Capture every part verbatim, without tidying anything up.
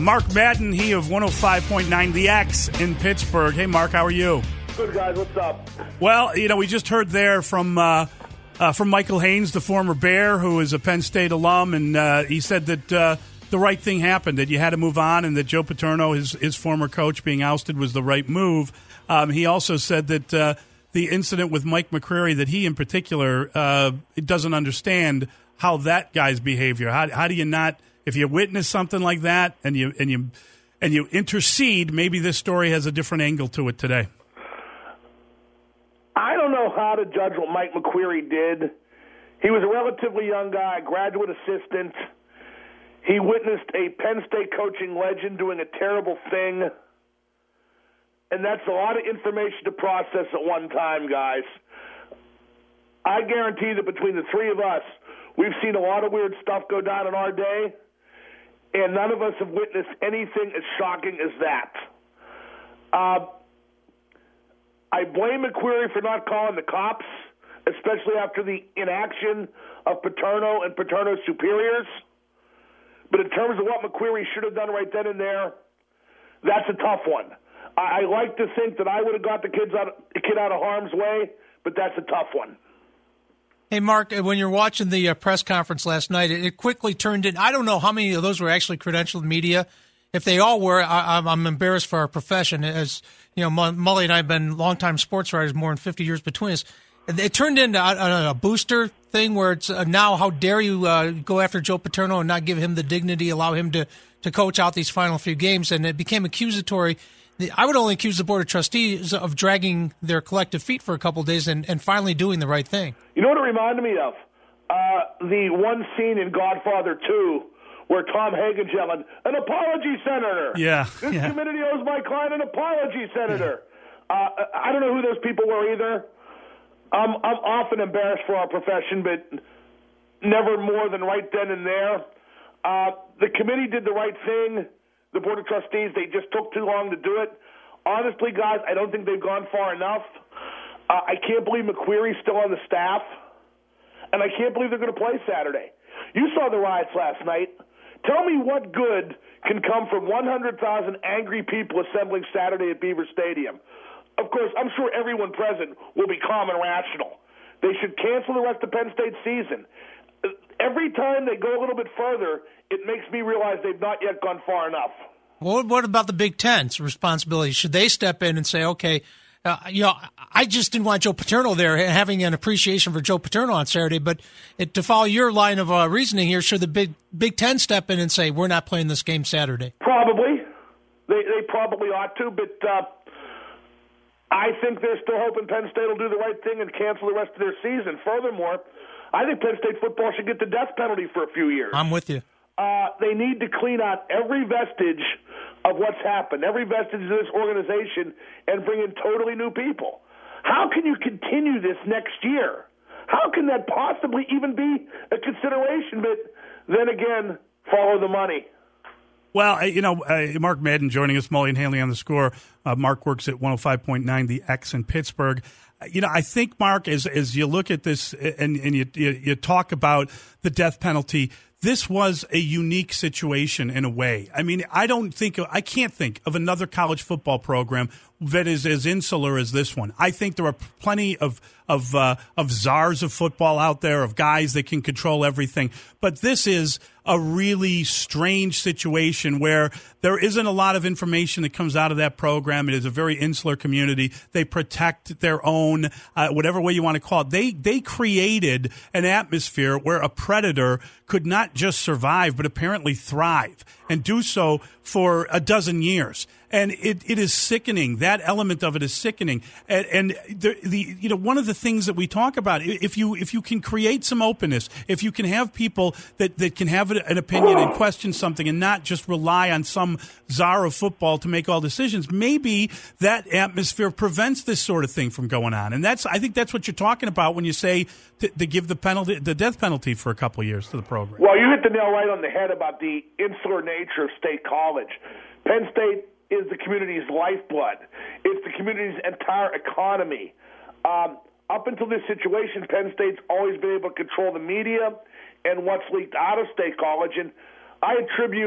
Mark Madden, he of one oh five point nine The X in Pittsburgh. Hey, Mark, how are you? Good, guys. What's up? Well, you know, we just heard there from uh, uh, from Michael Haynes, the former Bear, who is a Penn State alum, and uh, he said that uh, the right thing happened, that you had to move on, and that Joe Paterno, his, his former coach, being ousted was the right move. Um, he also said that uh, the incident with Mike McCreary, that he in particular uh, doesn't understand how that guy's behavior. How, how do you not, if you witness something like that and you and you and you intercede, maybe this story has a different angle to it today. I don't know how to judge what Mike McCreary did. He was a relatively young guy, graduate assistant. He witnessed a Penn State coaching legend doing a terrible thing. And that's a lot of information to process at one time, guys. I guarantee that between the three of us, we've seen a lot of weird stuff go down in our day, and none of us have witnessed anything as shocking as that. Uh, I blame McCreary for not calling the cops, especially after the inaction of Paterno and Paterno's superiors. But in terms of what McCreary should have done right then and there, that's a tough one. I, I like to think that I would have got the kids out, the kid out of harm's way, but that's a tough one. Hey, Mark, when you're watching the uh, press conference last night, it, it quickly turned in. I don't know how many of those were actually credentialed media. If they all were, I, I'm embarrassed for our profession. As you know, Mully and I have been longtime sports writers, more than fifty years between us. It turned into a, a booster thing where it's uh, now, how dare you uh, go after Joe Paterno and not give him the dignity, allow him to, to coach out these final few games. And it became accusatory. I would only accuse the Board of Trustees of dragging their collective feet for a couple of days and, and finally doing the right thing. You know what it reminded me of? Uh, the one scene in Godfather two where Tom Hagen's yelling, "An apology, Senator." Yeah. This yeah. committee owes my client an apology, Senator. Yeah. Uh, I don't know who those people were either. I'm, I'm often embarrassed for our profession, but never more than right then and there. Uh, the committee did the right thing. The Board of Trustees, they just took too long to do it. Honestly, guys, I don't think they've gone far enough. Uh, I can't believe McCreary's still on the staff, and I can't believe they're going to play Saturday. You saw the riots last night. Tell me what good can come from one hundred thousand angry people assembling Saturday at Beaver Stadium. Of course, I'm sure everyone present will be calm and rational. They should cancel the rest of Penn State's season. Every time they go a little bit further, it makes me realize they've not yet gone far enough. Well, what about the Big Ten's responsibility? Should they step in and say, okay, uh, you know, I just didn't want Joe Paterno there, having an appreciation for Joe Paterno on Saturday, but it, to follow your line of uh, reasoning here, should the Big Big Ten step in and say, we're not playing this game Saturday? Probably. They, they probably ought to, but uh, I think they're still hoping Penn State will do the right thing and cancel the rest of their season. Furthermore, I think Penn State football should get the death penalty for a few years. I'm with you. Uh, they need to clean out every vestige of what's happened, every vestige of this organization, and bring in totally new people. How can you continue this next year? How can that possibly even be a consideration? But then again, follow the money. Well, you know, uh, Mark Madden joining us, Mully and Hanley on the Score. Uh, Mark works at one oh five point nine The X in Pittsburgh. You know, I think, Mark, as as you look at this and, and you, you you talk about the death penalty, this was a unique situation in a way. I mean, I don't think, I can't think of another college football program that is as insular as this one. I think there are plenty of of uh, of czars of football out there, of guys that can control everything. But this is a really strange situation where there isn't a lot of information that comes out of that program. It is a very insular community. They protect their own, uh, whatever way you want to call it. They they created an atmosphere where a predator could not just survive, but apparently thrive, and do so for a dozen years. And it, it is sickening. That element of it is sickening. And, and the, the you know one of the things that we talk about, if you if you can create some openness, if you can have people that, that can have an opinion and question something and not just rely on some czar of football to make all decisions, maybe that atmosphere prevents this sort of thing from going on. And that's I think that's what you're talking about when you say to, to give the penalty, the death penalty for a couple of years to the program. Well, you hit the nail right on the head about the insular nature of State College. Penn State is the community's lifeblood. It's the community's entire economy. Um, up until this situation, Penn State's always been able to control the media and what's leaked out of State College. And I attribute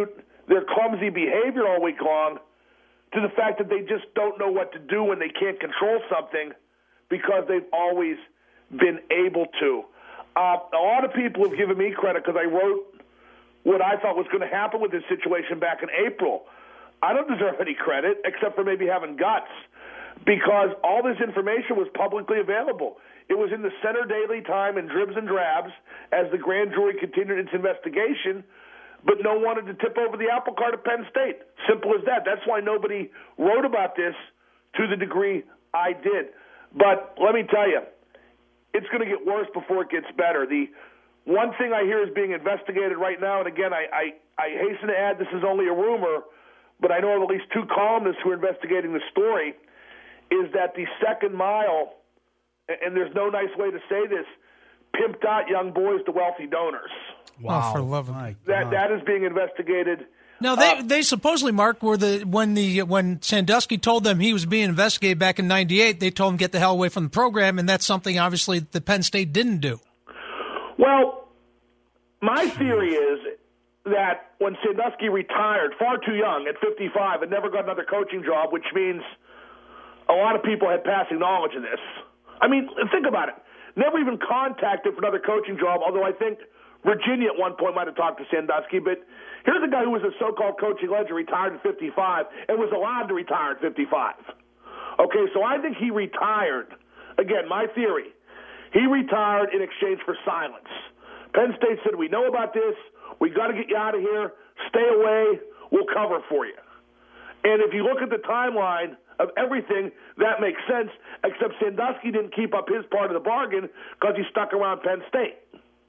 their clumsy behavior all week long to the fact that they just don't know what to do when they can't control something because they've always been able to. Uh, a lot of people have given me credit because I wrote what I thought was going to happen with this situation back in April. I don't deserve any credit except for maybe having guts because all this information was publicly available. It was in the Center Daily Time in dribs and drabs as the grand jury continued its investigation, but no one wanted to tip over the apple cart at Penn State. Simple as that. That's why nobody wrote about this to the degree I did. But let me tell you, it's going to get worse before it gets better. The one thing I hear is being investigated right now, and again, I, I, I hasten to add this is only a rumor, but I know of at least two columnists who are investigating the story, is that the second mile, and there's no nice way to say this, pimped out young boys to wealthy donors. Wow. Oh, for love of that that is being investigated. Now they uh, they supposedly, Mark, were the when the when Sandusky told them he was being investigated back in ninety-eight, they told him get the hell away from the program, and that's something obviously that Penn State didn't do. Well, my theory is that when Sandusky retired far too young at fifty-five and never got another coaching job, which means a lot of people had passing knowledge of this. I mean, think about it. Never even contacted for another coaching job, although I think Virginia at one point might have talked to Sandusky. But here's a guy who was a so-called coaching legend, retired at fifty-five, and was allowed to retire at fifty-five. Okay, so I think he retired. Again, my theory. He retired in exchange for silence. Penn State said, we know about this. We got to get you out of here. Stay away. We'll cover for you. And if you look at the timeline of everything, that makes sense, except Sandusky didn't keep up his part of the bargain because he stuck around Penn State.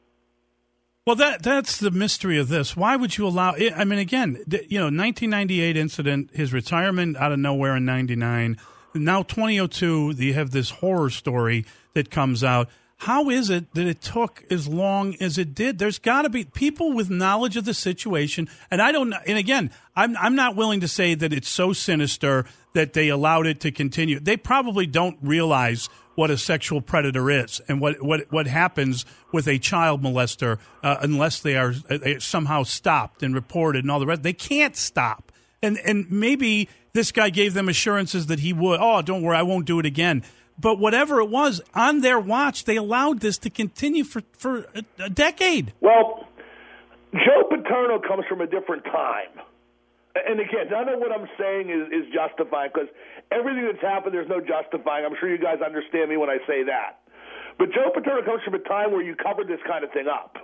Well, that that's the mystery of this. Why would you allow – I mean, again, you know, nineteen ninety-eight incident, his retirement out of nowhere in ninety-nine. Now twenty oh two, you have this horror story that comes out. How is it that it took as long as it did? There's got to be people with knowledge of the situation, and I don't. And again, I'm I'm not willing to say that it's so sinister that they allowed it to continue. They probably don't realize what a sexual predator is and what what what happens with a child molester uh, unless they are uh, somehow stopped and reported and all the rest. They can't stop, and and maybe this guy gave them assurances that he would. Oh, don't worry, I won't do it again. But whatever it was, on their watch, they allowed this to continue for, for a, a decade. Well, Joe Paterno comes from a different time. And again, none of what I'm saying is, is justifying, because everything that's happened, there's no justifying. I'm sure you guys understand me when I say that. But Joe Paterno comes from a time where you covered this kind of thing up.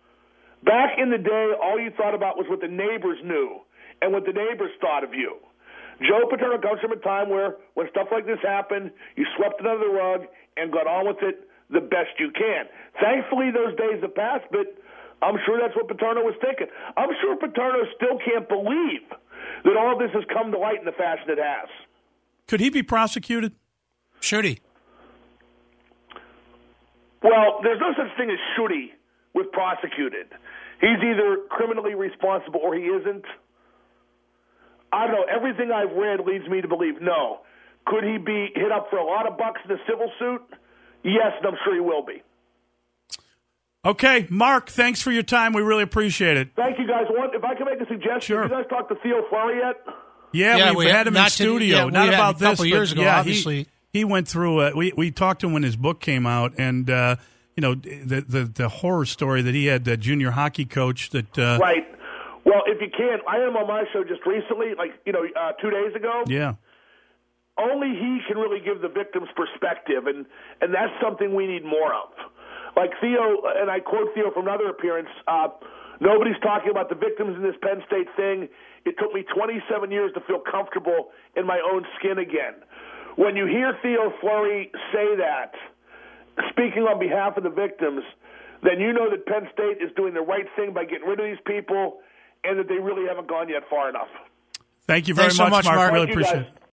Back in the day, all you thought about was what the neighbors knew and what the neighbors thought of you. Joe Paterno comes from a time where when stuff like this happened, you swept it under the rug and got on with it the best you can. Thankfully, those days have passed, but I'm sure that's what Paterno was thinking. I'm sure Paterno still can't believe that all this has come to light in the fashion it has. Could he be prosecuted? Should he? Well, there's no such thing as should he with prosecuted. He's either criminally responsible or he isn't. I don't know. Everything I've read leads me to believe no. Could he be hit up for a lot of bucks in a civil suit? Yes, and I'm sure he will be. Okay, Mark, thanks for your time. We really appreciate it. Thank you, guys. One, if I can make a suggestion, sure. Have you guys talked to Theo Fleury yet? Yeah, yeah we, we had him in studio. To, yeah, not about a this, couple years but ago, yeah, obviously. He, he went through it. We, we talked to him when his book came out, and, uh, you know, the, the the horror story that he had, the junior hockey coach that... Uh, right. Well, if you can, I had him on my show just recently, like, you know, uh, two days ago. Yeah. Only he can really give the victim's perspective, and, and that's something we need more of. Like Theo, and I quote Theo from another appearance, uh, nobody's talking about the victims in this Penn State thing. It took me twenty-seven years to feel comfortable in my own skin again. When you hear Theo Fleury say that, speaking on behalf of the victims, then you know that Penn State is doing the right thing by getting rid of these people and that they really haven't gone yet far enough. Thank you very Thanks so much, much, Mark. Mark. Really Thank you, appreciate guys. it.